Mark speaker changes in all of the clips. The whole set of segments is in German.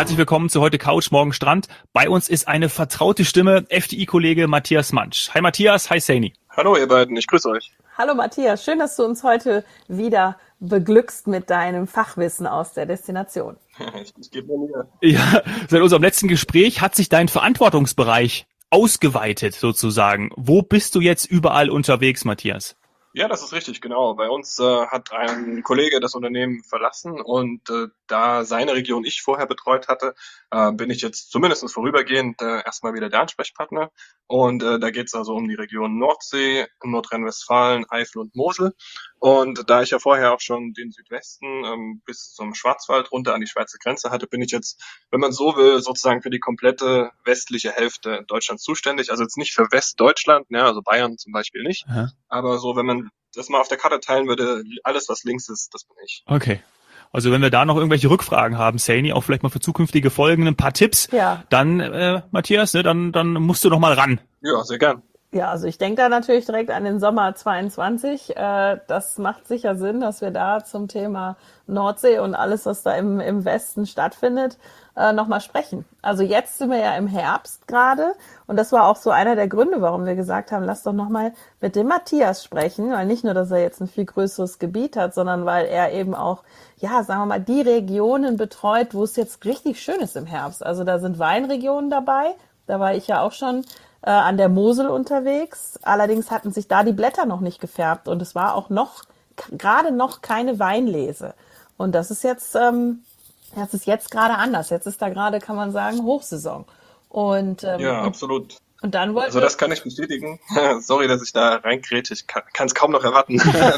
Speaker 1: Herzlich willkommen zu heute Couch, morgen Strand. Bei uns ist eine vertraute Stimme, FDI-Kollege Matthias Mansch. Hi Matthias, hi Saini.
Speaker 2: Hallo ihr beiden, ich grüße euch.
Speaker 3: Hallo Matthias, schön, dass du uns heute wieder beglückst mit deinem Fachwissen aus der Destination.
Speaker 2: Ich gebe mir
Speaker 1: Ja, seit unserem letzten Gespräch hat sich dein Verantwortungsbereich ausgeweitet sozusagen. Wo bist du jetzt überall unterwegs, Matthias?
Speaker 2: Ja, das ist richtig, genau. Bei uns hat ein Kollege das Unternehmen verlassen und da seine Region ich vorher betreut hatte, bin ich jetzt zumindest vorübergehend erstmal wieder der Ansprechpartner. Und da geht es also um die Region Nordsee, Nordrhein-Westfalen, Eifel und Mosel. Und da ich ja vorher auch schon den Südwesten bis zum Schwarzwald runter an die Schweizer Grenze hatte, bin ich jetzt, wenn man so will, sozusagen für die komplette westliche Hälfte Deutschlands zuständig. Also jetzt nicht für Westdeutschland, ne, also Bayern zum Beispiel nicht.
Speaker 1: Aha.
Speaker 2: Aber so, wenn man das mal auf der Karte teilen würde, alles, was links ist, das bin ich.
Speaker 1: Okay. Also wenn wir da noch irgendwelche Rückfragen haben, Saini, auch vielleicht mal für zukünftige Folgen ein paar Tipps,
Speaker 3: Ja.
Speaker 1: dann Matthias, ne, dann musst du noch mal ran.
Speaker 2: Ja, sehr gern.
Speaker 3: Ja, also ich denke da natürlich direkt an den Sommer 22. Das macht sicher Sinn, dass wir da zum Thema Nordsee und alles, was da im Westen stattfindet, nochmal sprechen. Also jetzt sind wir ja im Herbst gerade und das war auch so einer der Gründe, warum wir gesagt haben, lass doch nochmal mit dem Matthias sprechen, weil nicht nur, dass er jetzt ein viel größeres Gebiet hat, sondern weil er eben auch, ja, sagen wir mal, die Regionen betreut, wo es jetzt richtig schön ist im Herbst. Also da sind Weinregionen dabei, da war ich ja auch schon an der Mosel unterwegs. Allerdings hatten sich da die Blätter noch nicht gefärbt und es war auch gerade noch keine Weinlese. Und das ist jetzt gerade anders. Jetzt ist da gerade, kann man sagen, Hochsaison. Und
Speaker 2: Ja, absolut.
Speaker 3: und dann wollten
Speaker 2: Also das kann ich bestätigen. Sorry, dass ich da reingrätsche. Ich kann es kaum noch erwarten.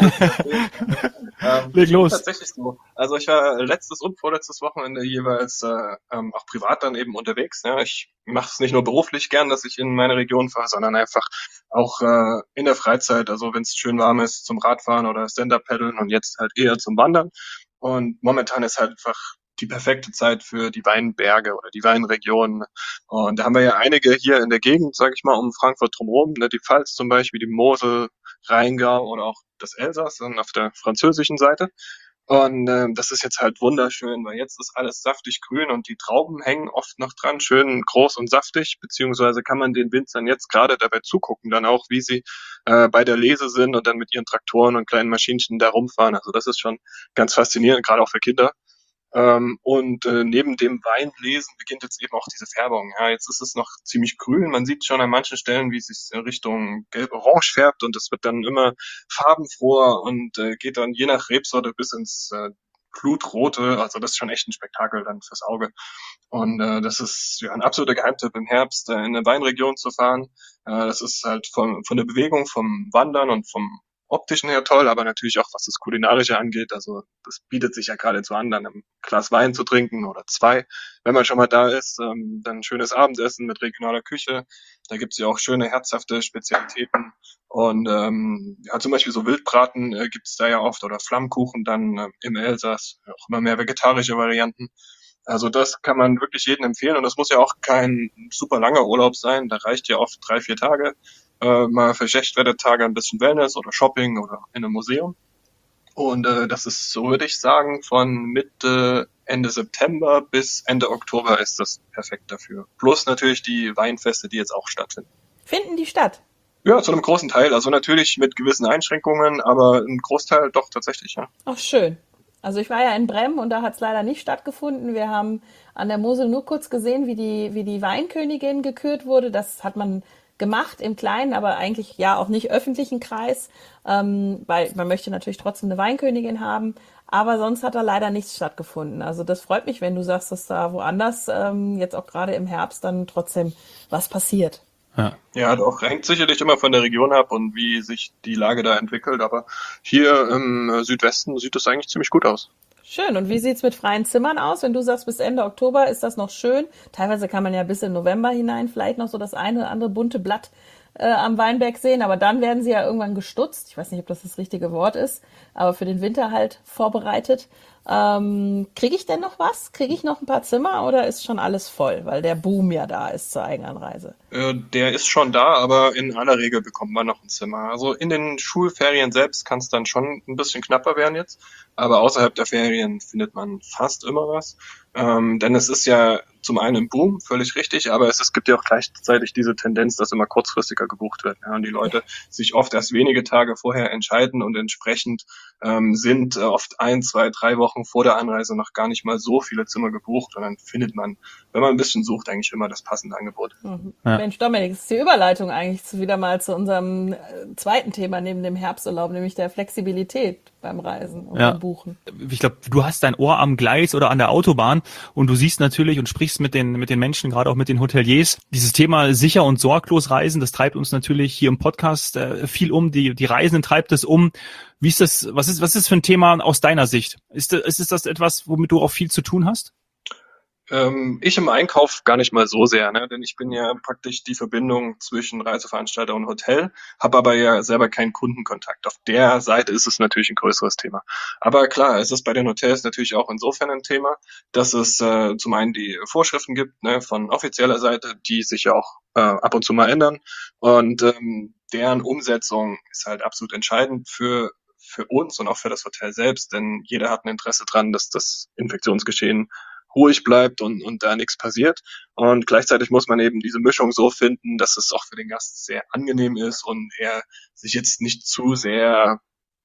Speaker 1: Leg los.
Speaker 2: Tatsächlich so. Also ich war letztes und vorletztes Wochenende jeweils auch privat dann eben unterwegs. Ja. Ich mache es nicht nur beruflich gern, dass ich in meine Region fahre, sondern einfach auch in der Freizeit. Also wenn es schön warm ist, zum Radfahren oder Stand-Up-Paddeln und jetzt halt eher zum Wandern. Und momentan ist halt einfach die perfekte Zeit für die Weinberge oder die Weinregionen. Und da haben wir ja einige hier in der Gegend, sage ich mal, um Frankfurt drumherum, ne, die Pfalz zum Beispiel, die Mosel, Rheingau oder auch das Elsass dann auf der französischen Seite. Und das ist jetzt halt wunderschön, weil jetzt ist alles saftig grün und die Trauben hängen oft noch dran, schön groß und saftig, beziehungsweise kann man den Winzern jetzt gerade dabei zugucken, dann auch, wie sie bei der Lese sind und dann mit ihren Traktoren und kleinen Maschinchen da rumfahren. Also das ist schon ganz faszinierend, gerade auch für Kinder. Und neben dem Weinlesen beginnt jetzt eben auch diese Färbung. Ja, jetzt ist es noch ziemlich grün. Man sieht schon an manchen Stellen, wie es sich in Richtung gelb-orange färbt und es wird dann immer farbenfroher und geht dann je nach Rebsorte bis ins Blutrote. Also das ist schon echt ein Spektakel dann fürs Auge. Und das ist ja ein absoluter Geheimtipp im Herbst, in eine Weinregion zu fahren. Das ist halt von der Bewegung, vom Wandern und vom optischen her toll, aber natürlich auch, was das Kulinarische angeht. Also das bietet sich ja geradezu an, dann ein Glas Wein zu trinken oder zwei, wenn man schon mal da ist. Dann ein schönes Abendessen mit regionaler Küche. Da gibt's ja auch schöne, herzhafte Spezialitäten. Und ja, zum Beispiel so Wildbraten gibt's da ja oft oder Flammkuchen dann im Elsass, auch immer mehr vegetarische Varianten. Also das kann man wirklich jedem empfehlen und das muss ja auch kein super langer Urlaub sein. Da reicht ja oft 3, 4 Tage. Mal für Schlechtwettertage ein bisschen Wellness oder Shopping oder in einem Museum. Und das ist, so würde ich sagen, von Mitte, Ende September bis Ende Oktober ist das perfekt dafür. Plus natürlich die Weinfeste, die jetzt auch stattfinden.
Speaker 3: finden die statt.
Speaker 2: Ja, zu einem großen Teil. Also natürlich mit gewissen Einschränkungen, aber ein Großteil doch tatsächlich, ja.
Speaker 3: Ach, schön. Also ich war ja in Brem und da hat es leider nicht stattgefunden. Wir haben an der Mosel nur kurz gesehen, wie die Weinkönigin gekürt wurde. Das hat man gemacht im Kleinen, aber eigentlich ja auch nicht öffentlichen Kreis, weil man möchte natürlich trotzdem eine Weinkönigin haben. Aber sonst hat da leider nichts stattgefunden. Also das freut mich, wenn du sagst, dass da woanders jetzt auch gerade im Herbst dann trotzdem was passiert.
Speaker 1: Ja.
Speaker 2: Ja, doch, hängt sicherlich immer von der Region ab und wie sich die Lage da entwickelt, aber hier im Südwesten sieht es eigentlich ziemlich gut aus.
Speaker 3: Schön. Und wie sieht's mit freien Zimmern aus? Wenn du sagst, bis Ende Oktober ist das noch schön. Teilweise kann man ja bis in November hinein vielleicht noch so das eine oder andere bunte Blatt am Weinberg sehen, aber dann werden sie ja irgendwann gestutzt. Ich weiß nicht, ob das richtige Wort ist, aber für den Winter halt vorbereitet. Kriege ich denn noch was? Kriege ich noch ein paar Zimmer oder ist schon alles voll, weil der Boom ja da ist zur Eigenanreise?
Speaker 2: Der ist schon da, aber in aller Regel bekommt man noch ein Zimmer. Also in den Schulferien selbst kann es dann schon ein bisschen knapper werden jetzt, aber außerhalb der Ferien findet man fast immer was. Denn es ist ja zum einen im Boom, völlig richtig, aber es gibt ja auch gleichzeitig diese Tendenz, dass immer kurzfristiger gebucht wird. Ja, und die Leute sich oft erst wenige Tage vorher entscheiden und entsprechend sind oft 1, 2, 3 Wochen vor der Anreise noch gar nicht mal so viele Zimmer gebucht und dann findet man, wenn man ein bisschen sucht, eigentlich immer das passende Angebot.
Speaker 3: Ja. Mensch, Dominik, das ist die Überleitung eigentlich wieder mal zu unserem zweiten Thema neben dem Herbsturlaub, nämlich der Flexibilität beim Reisen und beim Buchen.
Speaker 1: Ich glaube, du hast dein Ohr am Gleis oder an der Autobahn und du siehst natürlich und sprichst mit den Menschen, gerade auch mit den Hoteliers. Dieses Thema sicher und sorglos reisen, das treibt uns natürlich hier im Podcast viel um. Die Reisenden treibt es um. Wie ist das? Was ist das für ein Thema aus deiner Sicht? Ist das etwas, womit du auch viel zu tun hast?
Speaker 2: Ich im Einkauf gar nicht mal so sehr, ne? Denn ich bin ja praktisch die Verbindung zwischen Reiseveranstalter und Hotel, habe aber ja selber keinen Kundenkontakt. Auf der Seite ist es natürlich ein größeres Thema. Aber klar, es ist bei den Hotels natürlich auch insofern ein Thema, dass es zum einen die Vorschriften gibt, ne, von offizieller Seite, die sich ja auch ab und zu mal ändern. Und deren Umsetzung ist halt absolut entscheidend für uns und auch für das Hotel selbst, denn jeder hat ein Interesse dran, dass das Infektionsgeschehen ruhig bleibt und da nichts passiert. Und gleichzeitig muss man eben diese Mischung so finden, dass es auch für den Gast sehr angenehm ist und er sich jetzt nicht zu sehr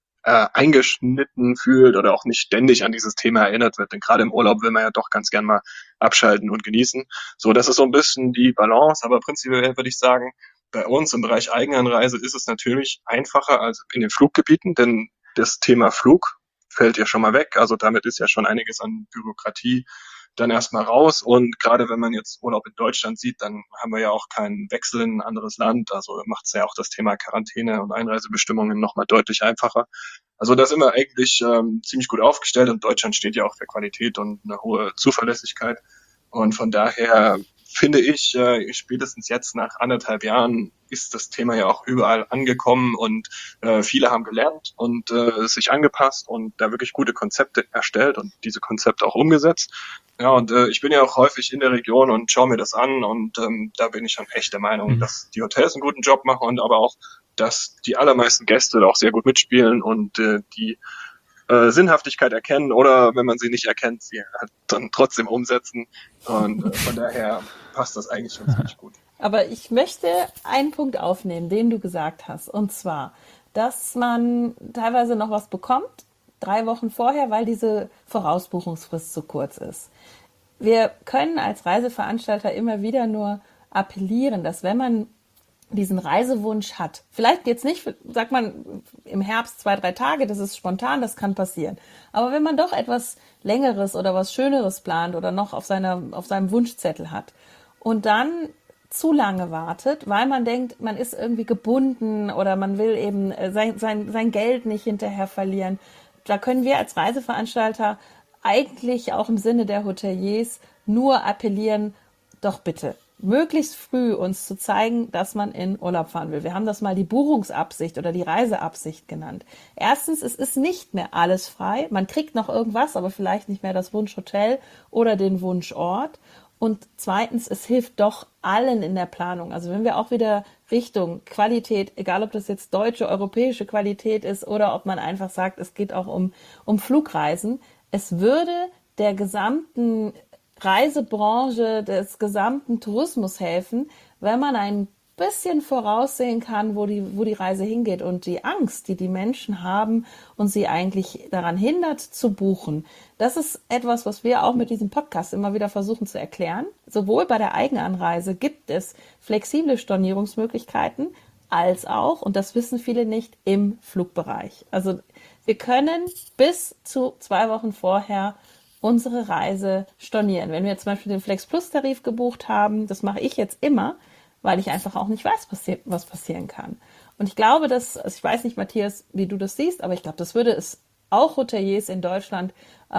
Speaker 2: eingeschnitten fühlt oder auch nicht ständig an dieses Thema erinnert wird. Denn gerade im Urlaub will man ja doch ganz gern mal abschalten und genießen. So, das ist so ein bisschen die Balance, aber prinzipiell würde ich sagen, bei uns im Bereich Eigenanreise ist es natürlich einfacher als in den Fluggebieten, denn das Thema Flug fällt ja schon mal weg. Also damit ist ja schon einiges an Bürokratie dann erstmal raus. Und gerade wenn man jetzt Urlaub in Deutschland sieht, dann haben wir ja auch keinen Wechsel in ein anderes Land. Also macht es ja auch das Thema Quarantäne und Einreisebestimmungen nochmal deutlich einfacher. Also da sind wir eigentlich ziemlich gut aufgestellt und Deutschland steht ja auch für Qualität und eine hohe Zuverlässigkeit. Und von daher finde ich, spätestens jetzt nach 1,5 Jahren ist das Thema ja auch überall angekommen und viele haben gelernt und sich angepasst und da wirklich gute Konzepte erstellt und diese Konzepte auch umgesetzt. Ja, und ich bin ja auch häufig in der Region und schaue mir das an und da bin ich schon echt der Meinung, dass die Hotels einen guten Job machen und aber auch, dass die allermeisten Gäste da auch sehr gut mitspielen und die Sinnhaftigkeit erkennen oder wenn man sie nicht erkennt, sie halt dann trotzdem umsetzen. Und von daher passt das eigentlich schon ziemlich gut.
Speaker 3: Aber ich möchte einen Punkt aufnehmen, den du gesagt hast. Und zwar, dass man teilweise noch was bekommt, 3 Wochen vorher, weil diese Vorausbuchungsfrist zu kurz ist. Wir können als Reiseveranstalter immer wieder nur appellieren, dass wenn man diesen Reisewunsch hat, vielleicht jetzt nicht, sagt man im Herbst 2, 3 Tage, das ist spontan, das kann passieren. Aber wenn man doch etwas Längeres oder was Schöneres plant oder noch auf seinem Wunschzettel hat und dann zu lange wartet, weil man denkt, man ist irgendwie gebunden oder man will eben sein Geld nicht hinterher verlieren, da können wir als Reiseveranstalter eigentlich auch im Sinne der Hoteliers nur appellieren, doch bitte möglichst früh uns zu zeigen, dass man in Urlaub fahren will. Wir haben das mal die Buchungsabsicht oder die Reiseabsicht genannt. Erstens, es ist nicht mehr alles frei. Man kriegt noch irgendwas, aber vielleicht nicht mehr das Wunschhotel oder den Wunschort. Und zweitens, es hilft doch allen in der Planung. Also wenn wir auch wieder Richtung Qualität, egal ob das jetzt deutsche, europäische Qualität ist oder ob man einfach sagt, es geht auch um Flugreisen, es würde der gesamten Reisebranche, des gesamten Tourismus helfen, wenn man ein bisschen voraussehen kann, wo die Reise hingeht und die Angst, die Menschen haben und sie eigentlich daran hindert zu buchen. Das ist etwas, was wir auch mit diesem Podcast immer wieder versuchen zu erklären. Sowohl bei der Eigenanreise gibt es flexible Stornierungsmöglichkeiten, als auch, und das wissen viele nicht, im Flugbereich. Also wir können bis zu 2 Wochen vorher unsere Reise stornieren. Wenn wir zum Beispiel den Flex Plus Tarif gebucht haben, das mache ich jetzt immer, weil ich einfach auch nicht weiß, was passieren kann. Und ich glaube, also ich weiß nicht, Matthias, wie du das siehst, aber ich glaube, das würde es auch Hoteliers in Deutschland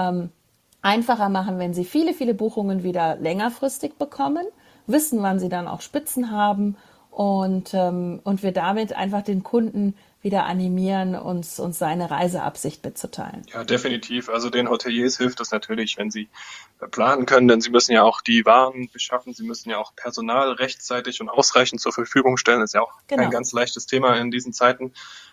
Speaker 3: einfacher machen, wenn sie viele, viele Buchungen wieder längerfristig bekommen, wissen, wann sie dann auch Spitzen haben und wir damit einfach den Kunden wieder animieren, uns seine Reiseabsicht mitzuteilen.
Speaker 2: Ja, definitiv. Also den Hoteliers hilft es natürlich, wenn sie planen können, denn sie müssen ja auch die Waren beschaffen, sie müssen ja auch Personal rechtzeitig und ausreichend zur Verfügung stellen. Das ist ja auch kein
Speaker 3: Genau.
Speaker 2: ganz leichtes Thema in diesen Zeiten.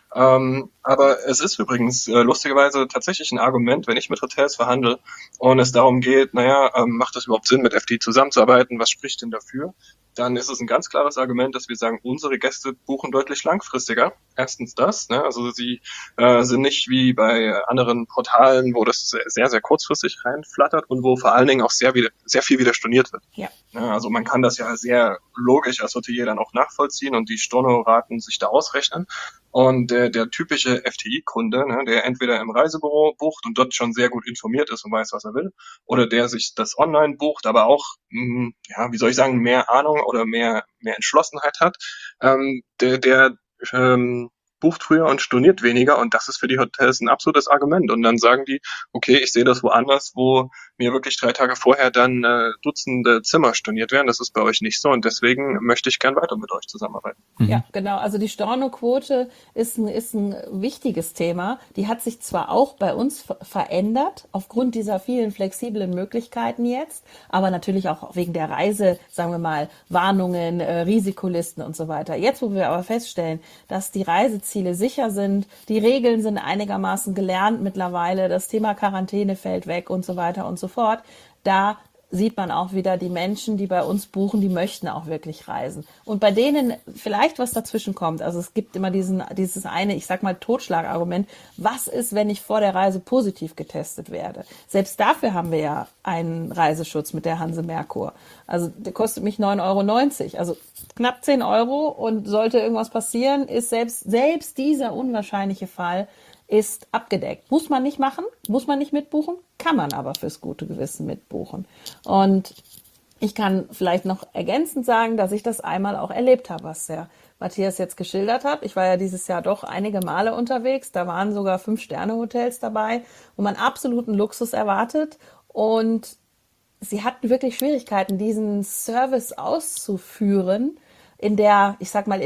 Speaker 2: Aber es ist übrigens lustigerweise tatsächlich ein Argument, wenn ich mit Hotels verhandle und es darum geht, macht das überhaupt Sinn, mit FDI zusammenzuarbeiten? Was spricht denn dafür? Dann ist es ein ganz klares Argument, dass wir sagen, unsere Gäste buchen deutlich langfristiger. Erstens das, ne? Also sie sind nicht wie bei anderen Portalen, wo das sehr, sehr kurzfristig reinflattert und wo vor allen Dingen auch sehr viel wieder storniert wird.
Speaker 3: Ja.
Speaker 2: Ja, also man kann das ja sehr logisch als Hotelier dann auch nachvollziehen und die Stornoraten sich da ausrechnen. Und der typische FTI-Kunde, ne, der entweder im Reisebüro bucht und dort schon sehr gut informiert ist und weiß, was er will, oder der sich das online bucht, aber auch, wie soll ich sagen, mehr Ahnung oder mehr Entschlossenheit hat, der bucht früher und storniert weniger und das ist für die Hotels ein absolutes Argument. Und dann sagen die, okay, ich sehe das woanders, wo mir wirklich 3 Tage vorher dann Dutzende Zimmer storniert werden. Das ist bei euch nicht so und deswegen möchte ich gern weiter mit euch zusammenarbeiten.
Speaker 3: Ja, genau. Also die Stornoquote ist ein wichtiges Thema. Die hat sich zwar auch bei uns verändert, aufgrund dieser vielen flexiblen Möglichkeiten jetzt, aber natürlich auch wegen der Reise, sagen wir mal, Warnungen, Risikolisten und so weiter. Jetzt, wo wir aber feststellen, dass die Reiseziele sicher sind, die Regeln sind einigermaßen gelernt mittlerweile, das Thema Quarantäne fällt weg und so weiter und so fort, da sieht man auch wieder, die Menschen, die bei uns buchen, die möchten auch wirklich reisen. Und bei denen vielleicht was dazwischen kommt. Also es gibt immer dieses eine, ich sag mal, Totschlagargument. Was ist, wenn ich vor der Reise positiv getestet werde? Selbst dafür haben wir ja einen Reiseschutz mit der Hanse Merkur. Also der kostet mich 9,90 €. Also knapp 10 € und sollte irgendwas passieren, ist selbst dieser unwahrscheinliche Fall ist abgedeckt. Muss man nicht machen, muss man nicht mitbuchen, kann man aber fürs gute Gewissen mitbuchen. Und ich kann vielleicht noch ergänzend sagen, dass ich das einmal auch erlebt habe, was der Matthias jetzt geschildert hat. Ich war ja dieses Jahr doch einige Male unterwegs. Da waren sogar 5-Sterne-Hotels dabei, wo man absoluten Luxus erwartet. Und sie hatten wirklich Schwierigkeiten, diesen Service auszuführen, in der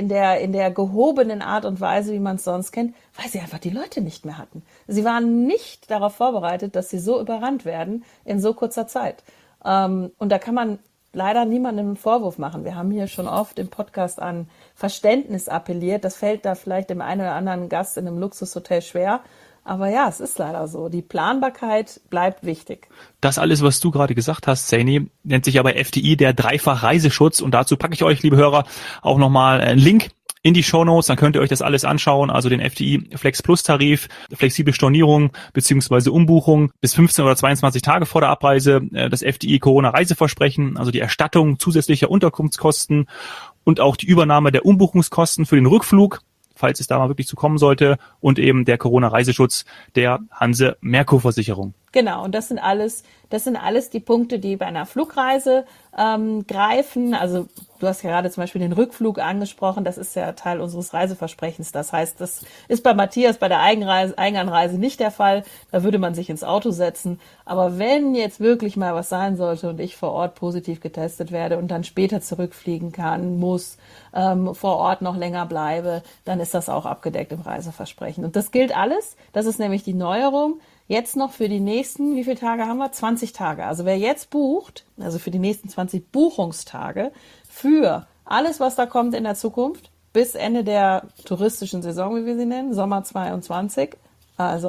Speaker 3: gehobenen Art und Weise, wie man es sonst kennt, weil sie einfach die Leute nicht mehr hatten. Sie waren nicht darauf vorbereitet, dass sie so überrannt werden in so kurzer Zeit. Und da kann man leider niemandem einen Vorwurf machen. Wir haben hier schon oft im Podcast an Verständnis appelliert. Das fällt da vielleicht dem einen oder anderen Gast in einem Luxushotel schwer. Aber ja, es ist leider so. Die Planbarkeit bleibt wichtig.
Speaker 1: Das alles, was du gerade gesagt hast, Saini, nennt sich aber FDI der Dreifach-Reiseschutz. Und dazu packe ich euch, liebe Hörer, auch nochmal einen Link in die Shownotes. Dann könnt ihr euch das alles anschauen. Also den FDI Flex Plus Tarif, flexible Stornierung beziehungsweise Umbuchung bis 15 oder 22 Tage vor der Abreise, das FDI Corona Reiseversprechen, also die Erstattung zusätzlicher Unterkunftskosten und auch die Übernahme der Umbuchungskosten für den Rückflug, falls es da mal wirklich zu kommen sollte, und eben der Corona-Reiseschutz der Hanse Merkur Versicherung.
Speaker 3: Genau, und das sind alles die Punkte, die bei einer Flugreise greifen. Also du hast ja gerade zum Beispiel den Rückflug angesprochen, das ist ja Teil unseres Reiseversprechens. Das heißt, das ist bei Matthias bei der Eigenanreise nicht der Fall. Da würde man sich ins Auto setzen. Aber wenn jetzt wirklich mal was sein sollte und ich vor Ort positiv getestet werde und dann später zurückfliegen muss, vor Ort noch länger bleibe, dann ist das auch abgedeckt im Reiseversprechen. Und das gilt alles. Das ist nämlich die Neuerung. Jetzt noch für die nächsten, wie viele Tage haben wir? 20 Tage. Also wer jetzt bucht, also für die nächsten 20 Buchungstage, für alles, was da kommt in der Zukunft, bis Ende der touristischen Saison, wie wir sie nennen, Sommer 22, also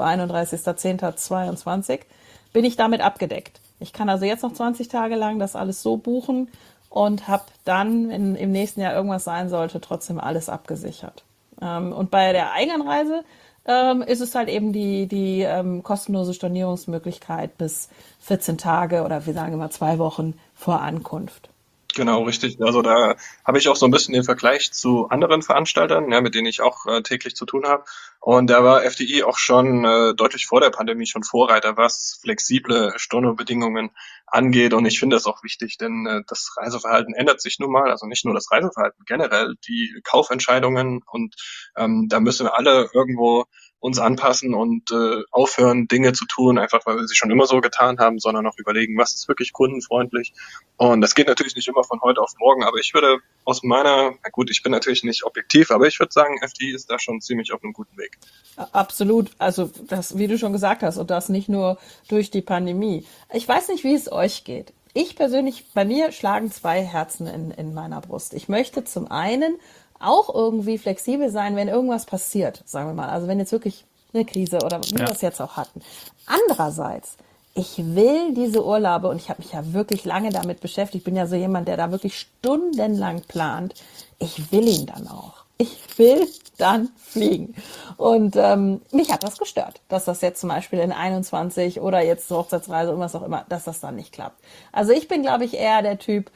Speaker 3: 31.10.22, bin ich damit abgedeckt. Ich kann also jetzt noch 20 Tage lang das alles so buchen und habe dann, wenn im nächsten Jahr irgendwas sein sollte, trotzdem alles abgesichert. Und bei der Eigenanreise ist es halt eben die kostenlose Stornierungsmöglichkeit bis 14 Tage oder wir sagen immer 2 Wochen vor Ankunft.
Speaker 2: Genau, richtig. Also da habe ich auch so ein bisschen den Vergleich zu anderen Veranstaltern, ja, mit denen ich auch täglich zu tun habe. Und da war FDI auch schon deutlich vor der Pandemie schon Vorreiter, was flexible Stornobedingungen angeht. Und ich finde das auch wichtig, denn das Reiseverhalten ändert sich nun mal. Also nicht nur das Reiseverhalten, generell die Kaufentscheidungen. Und da müssen wir alle irgendwo uns anpassen und aufhören, Dinge zu tun, einfach weil wir sie schon immer so getan haben, sondern auch überlegen, was ist wirklich kundenfreundlich. Und das geht natürlich nicht immer von heute auf morgen, aber ich würde aus meiner, na gut, ich bin natürlich nicht objektiv, aber ich würde sagen, FDI ist da schon ziemlich auf einem guten Weg.
Speaker 3: Absolut. Also das, wie du schon gesagt hast, und das nicht nur durch die Pandemie. Ich weiß nicht, wie es euch geht. Ich persönlich, bei mir schlagen zwei Herzen in meiner Brust. Ich möchte zum einen auch irgendwie flexibel sein, wenn irgendwas passiert, sagen wir mal. Also wenn jetzt wirklich eine Krise oder wie wir es jetzt auch hatten. Andererseits, ich will diese Urlaube, und ich habe mich ja wirklich lange damit beschäftigt, ich bin ja so jemand, der da wirklich stundenlang plant, ich will ihn dann auch. Ich will dann fliegen. Und mich hat das gestört, dass das jetzt zum Beispiel in 21 oder jetzt zur Hochzeitsreise und was auch immer, dass das dann nicht klappt. Also ich bin, glaube ich, eher der Typ,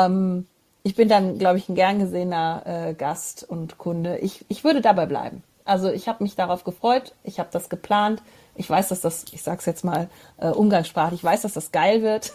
Speaker 3: ich bin dann, glaube ich, ein gern gesehener Gast und Kunde. Ich würde dabei bleiben. Also ich habe mich darauf gefreut, ich habe das geplant. Ich weiß, dass das, ich sag's jetzt mal umgangssprachlich, ich weiß, dass das geil wird.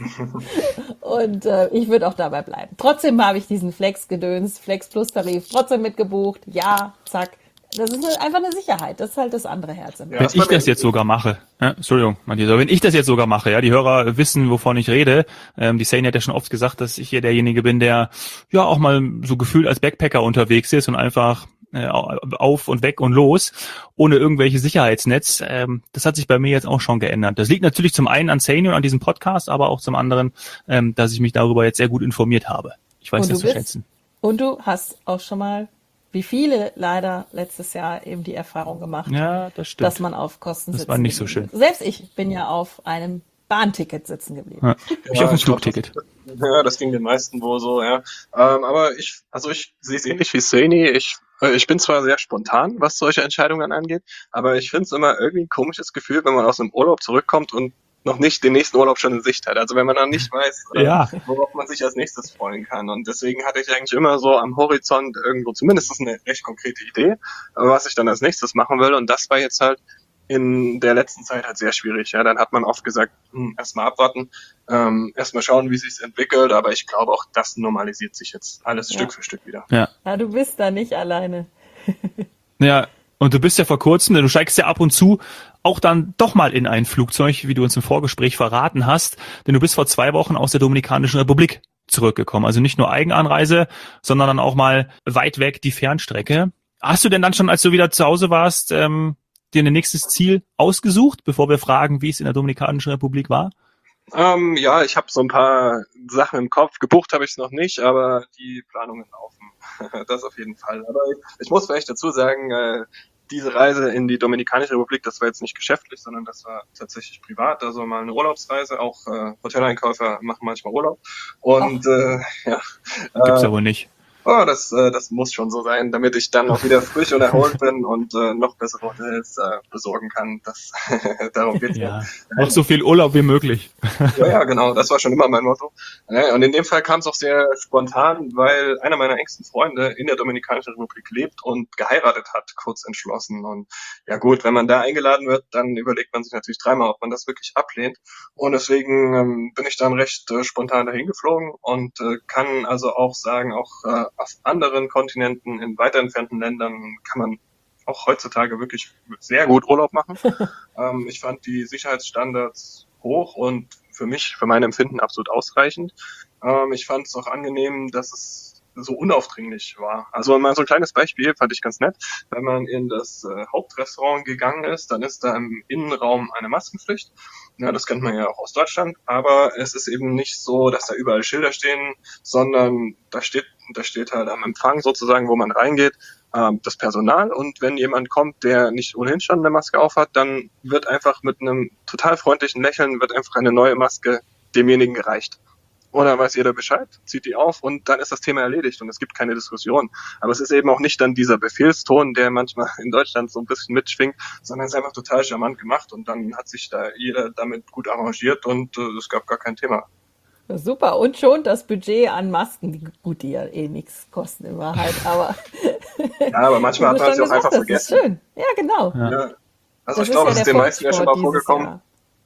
Speaker 3: Und ich würde auch dabei bleiben. Trotzdem habe ich diesen Flex-Gedöns, Flex-Plus-Tarif trotzdem mitgebucht. Ja, zack. Das ist einfach eine Sicherheit. Das ist halt das andere Herz.
Speaker 1: Wenn ich das jetzt sogar mache, Entschuldigung, Matthias, wenn ich das jetzt sogar mache, ja, die Hörer wissen, wovon ich rede. Die Sane hat ja schon oft gesagt, dass ich hier derjenige bin, der ja auch mal so gefühlt als Backpacker unterwegs ist und einfach auf und weg und los, ohne irgendwelche Sicherheitsnetz. Das hat sich bei mir jetzt auch schon geändert. Das liegt natürlich zum einen an Sane und an diesem Podcast, aber auch zum anderen, dass ich mich darüber jetzt sehr gut informiert habe. Ich weiß das zu schätzen.
Speaker 3: Und du hast auch schon mal, wie viele leider letztes Jahr eben die Erfahrung gemacht,
Speaker 1: ja, das stimmt,
Speaker 3: dass man auf Kosten sitzt.
Speaker 1: Das war nicht so schön.
Speaker 3: Selbst ich bin ja auf einem Bahnticket sitzen geblieben.
Speaker 1: Ja, ich auf ein Flugticket.
Speaker 2: Ja, das ging den meisten wohl so, ja. Aber ich sehe es ähnlich wie Sani. Ich bin zwar sehr spontan, was solche Entscheidungen angeht, aber ich finde es immer irgendwie ein komisches Gefühl, wenn man aus einem Urlaub zurückkommt und noch nicht den nächsten Urlaub schon in Sicht hat. Also wenn man dann nicht weiß, worauf man sich als nächstes freuen kann. Und deswegen hatte ich eigentlich immer so am Horizont irgendwo zumindest eine recht konkrete Idee, was ich dann als nächstes machen will. Und das war jetzt halt in der letzten Zeit halt sehr schwierig. Ja, dann hat man oft gesagt, erstmal abwarten, erstmal schauen, wie es sich entwickelt. Aber ich glaube, auch das normalisiert sich jetzt alles Stück für Stück wieder.
Speaker 3: Ja, du bist da nicht alleine.
Speaker 1: Ja, und du bist ja vor kurzem, du steigst ja ab und zu auch dann doch mal in ein Flugzeug, wie du uns im Vorgespräch verraten hast, denn du bist vor 2 Wochen aus der Dominikanischen Republik zurückgekommen. Also nicht nur Eigenanreise, sondern dann auch mal weit weg die Fernstrecke. Hast du denn dann schon, als du wieder zu Hause warst, dir ein nächstes Ziel ausgesucht, bevor wir fragen, wie es in der Dominikanischen Republik war?
Speaker 2: Ja, ich habe so ein paar Sachen im Kopf. Gebucht habe ich es noch nicht, aber die Planungen laufen. Das auf jeden Fall. Aber ich muss vielleicht dazu sagen, diese Reise in die Dominikanische Republik, das war jetzt nicht geschäftlich, sondern das war tatsächlich privat. Also mal eine Urlaubsreise. Auch Hoteleinkäufer machen manchmal Urlaub. Und ja.
Speaker 1: Gibt's ja wohl nicht.
Speaker 2: Oh, das muss schon so sein, damit ich dann auch wieder frisch und erholt bin und noch bessere Hotels besorgen kann. Das darum geht's
Speaker 1: ja. Mach so viel Urlaub wie möglich.
Speaker 2: Ja, genau. Das war schon immer mein Motto. Und in dem Fall kam es auch sehr spontan, weil einer meiner engsten Freunde in der Dominikanischen Republik lebt und geheiratet hat, kurz entschlossen. Und ja gut, wenn man da eingeladen wird, dann überlegt man sich natürlich dreimal, ob man das wirklich ablehnt. Und deswegen bin ich dann recht spontan dahin geflogen und kann also auch sagen, auch auf anderen Kontinenten, in weiter entfernten Ländern kann man auch heutzutage wirklich sehr gut Urlaub machen. Ich fand die Sicherheitsstandards hoch und für mein Empfinden absolut ausreichend. Ich fand es auch angenehm, dass es so unaufdringlich war. Also mal so ein kleines Beispiel fand ich ganz nett. Wenn man in das Hauptrestaurant gegangen ist, dann ist da im Innenraum eine Maskenpflicht. Ja, das kennt man ja auch aus Deutschland. Aber es ist eben nicht so, dass da überall Schilder stehen, sondern da steht halt am Empfang sozusagen, wo man reingeht, das Personal. Und wenn jemand kommt, der nicht ohnehin schon eine Maske aufhat, dann wird einfach mit einem total freundlichen Lächeln wird einfach eine neue Maske demjenigen gereicht. Und dann weiß jeder Bescheid, zieht die auf und dann ist das Thema erledigt und es gibt keine Diskussion. Aber es ist eben auch nicht dann dieser Befehlston, der manchmal in Deutschland so ein bisschen mitschwingt, sondern es ist einfach total charmant gemacht und dann hat sich da jeder damit gut arrangiert und es gab gar kein Thema.
Speaker 3: Super, und schon das Budget an Masken, gut, die ja eh nichts kosten in Wahrheit, aber
Speaker 2: ja, aber manchmal hat man es auch einfach vergessen.
Speaker 3: Das ist schön, ja genau.
Speaker 2: Ja. Also ich glaube, es ist den meisten ja schon mal vorgekommen.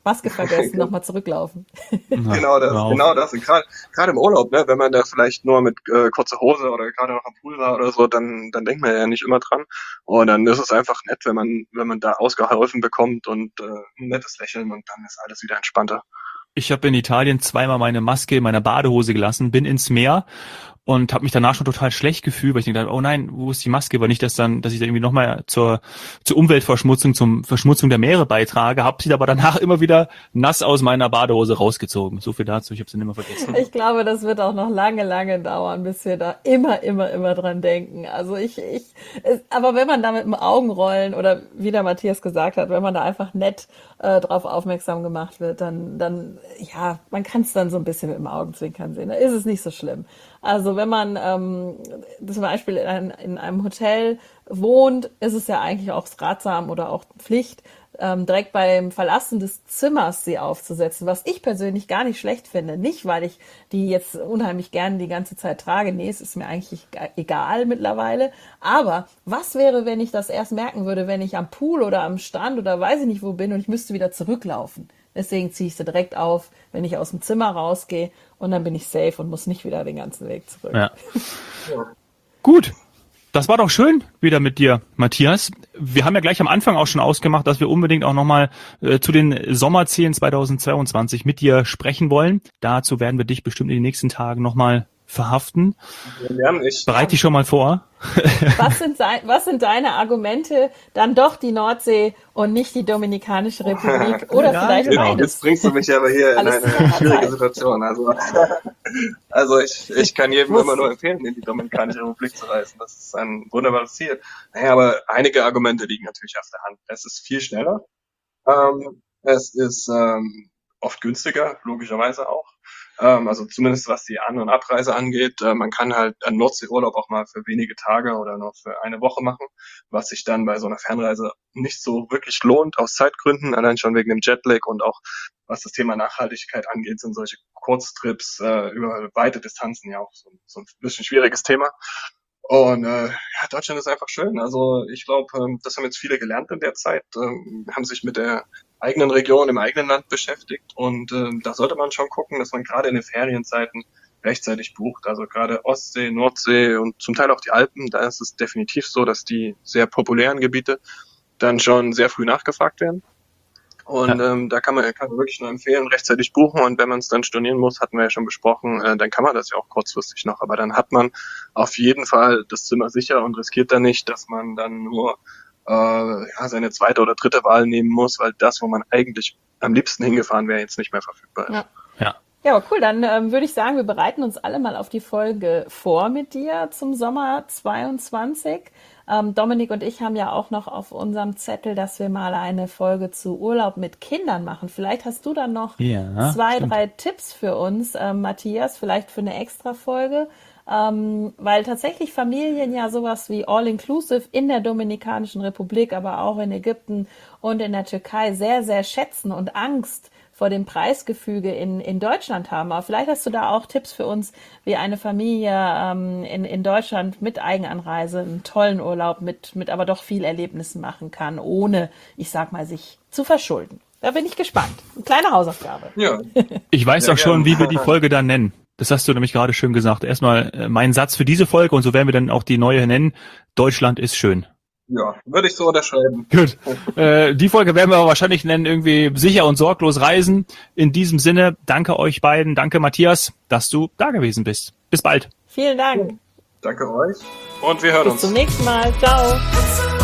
Speaker 3: Maske vergessen, nochmal zurücklaufen.
Speaker 2: Genau das. Gerade im Urlaub, ne, wenn man da vielleicht nur mit kurzer Hose oder gerade noch am Pool war oder so, dann denkt man ja nicht immer dran. Und dann ist es einfach nett, wenn man da ausgeholfen bekommt und ein nettes Lächeln und dann ist alles wieder entspannter.
Speaker 1: Ich habe in Italien zweimal meine Maske in meiner Badehose gelassen, bin ins Meer und habe mich danach schon total schlecht gefühlt, weil ich dachte, oh nein, wo ist die Maske? Weil nicht, dass ich da irgendwie nochmal zur Umweltverschmutzung, zum Verschmutzung der Meere beitrage, habe sie aber danach immer wieder nass aus meiner Badehose rausgezogen. So viel dazu, ich habe sie nicht mehr vergessen.
Speaker 3: Ich glaube, das wird auch noch lange, lange dauern, bis wir da immer dran denken. Also aber wenn man da mit dem Augenrollen oder wie der Matthias gesagt hat, wenn man da einfach nett drauf aufmerksam gemacht wird, dann ja, man kann es dann so ein bisschen mit dem Augenzwinkern sehen. Da ist es nicht so schlimm. Also wenn man zum Beispiel in einem Hotel wohnt, ist es ja eigentlich auch ratsam oder auch Pflicht, direkt beim Verlassen des Zimmers sie aufzusetzen, was ich persönlich gar nicht schlecht finde. Nicht, weil ich die jetzt unheimlich gerne die ganze Zeit trage. Nee, es ist mir eigentlich egal mittlerweile. Aber was wäre, wenn ich das erst merken würde, wenn ich am Pool oder am Strand oder weiß ich nicht wo bin und ich müsste wieder zurücklaufen? Deswegen ziehe ich sie direkt auf, wenn ich aus dem Zimmer rausgehe und dann bin ich safe und muss nicht wieder den ganzen Weg zurück.
Speaker 1: Ja. Gut. Das war doch schön wieder mit dir, Matthias. Wir haben ja gleich am Anfang auch schon ausgemacht, dass wir unbedingt auch nochmal zu den Sommerzielen 2022 mit dir sprechen wollen. Dazu werden wir dich bestimmt in den nächsten Tagen nochmal verhaften. Bereite dich schon mal vor.
Speaker 3: Was sind deine Argumente, dann doch die Nordsee und nicht die Dominikanische Republik oder vielleicht beides?
Speaker 2: Jetzt bringst du mich aber hier in eine schwierige Situation. Also ich kann jedem immer nur empfehlen, in die Dominikanische Republik zu reisen. Das ist ein wunderbares Ziel. Naja, aber einige Argumente liegen natürlich auf der Hand. Es ist viel schneller. Es ist oft günstiger, logischerweise auch. Also zumindest was die An- und Abreise angeht. Man kann halt einen Nordseeurlaub auch mal für wenige Tage oder noch für eine Woche machen, was sich dann bei so einer Fernreise nicht so wirklich lohnt, aus Zeitgründen, allein schon wegen dem Jetlag und auch was das Thema Nachhaltigkeit angeht, sind solche Kurztrips über weite Distanzen ja auch so ein bisschen schwieriges Thema. Und Deutschland ist einfach schön. Also ich glaube, das haben jetzt viele gelernt in der Zeit, haben sich mit der eigenen Region im eigenen Land beschäftigt und da sollte man schon gucken, dass man gerade in den Ferienzeiten rechtzeitig bucht. Also gerade Ostsee, Nordsee und zum Teil auch die Alpen, da ist es definitiv so, dass die sehr populären Gebiete dann schon sehr früh nachgefragt werden. Und da kann man wirklich nur empfehlen, rechtzeitig buchen. Und wenn man es dann stornieren muss, hatten wir ja schon besprochen, dann kann man das ja auch kurzfristig noch. Aber dann hat man auf jeden Fall das Zimmer sicher und riskiert dann nicht, dass man dann nur seine zweite oder dritte Wahl nehmen muss, weil das, wo man eigentlich am liebsten hingefahren wäre, jetzt nicht mehr verfügbar ist.
Speaker 3: Ja, aber cool. Dann würde ich sagen, wir bereiten uns alle mal auf die Folge vor mit dir zum Sommer 22. Dominik und ich haben ja auch noch auf unserem Zettel, dass wir mal eine Folge zu Urlaub mit Kindern machen. Vielleicht hast du dann noch 3 Tipps für uns, Matthias, vielleicht für eine Extra-Folge. Weil tatsächlich Familien ja sowas wie All-Inclusive in der Dominikanischen Republik, aber auch in Ägypten und in der Türkei sehr, sehr schätzen und Angst vor dem Preisgefüge in Deutschland haben. Aber vielleicht hast du da auch Tipps für uns, wie eine Familie in Deutschland mit Eigenanreise einen tollen Urlaub mit aber doch viel Erlebnissen machen kann, ohne, ich sag mal, sich zu verschulden. Da bin ich gespannt. Eine kleine Hausaufgabe.
Speaker 2: Ja.
Speaker 1: Ich weiß auch schon, wie wir die Folge dann nennen. Das hast du nämlich gerade schön gesagt. Erstmal mein Satz für diese Folge und so werden wir dann auch die neue nennen. Deutschland ist schön.
Speaker 2: Ja, würde ich so unterschreiben.
Speaker 1: Gut. Die Folge werden wir aber wahrscheinlich nennen, irgendwie sicher und sorglos reisen. In diesem Sinne, danke euch beiden. Danke, Matthias, dass du da gewesen bist. Bis bald.
Speaker 3: Vielen Dank.
Speaker 2: Danke euch. Und wir hören uns.
Speaker 3: Bis zum nächsten Mal. Ciao.